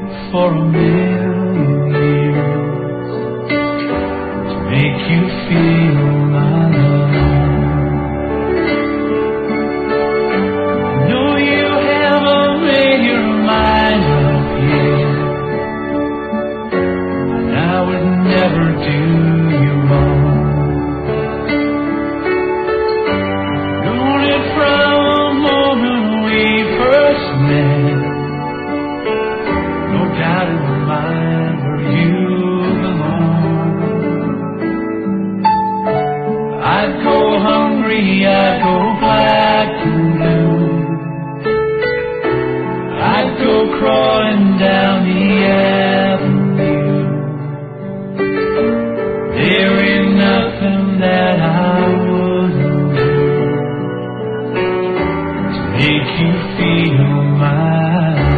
for a million years to make you feel my love. I know you haven't made your mind up yet, and I would never do you wrong. Known it from the moment we first met, no doubt in my mind where you belong. I'd go hungry, I'd go black and blue, I'd go crawling down the avenue. There ain't nothing that I wouldn't do to make you feel my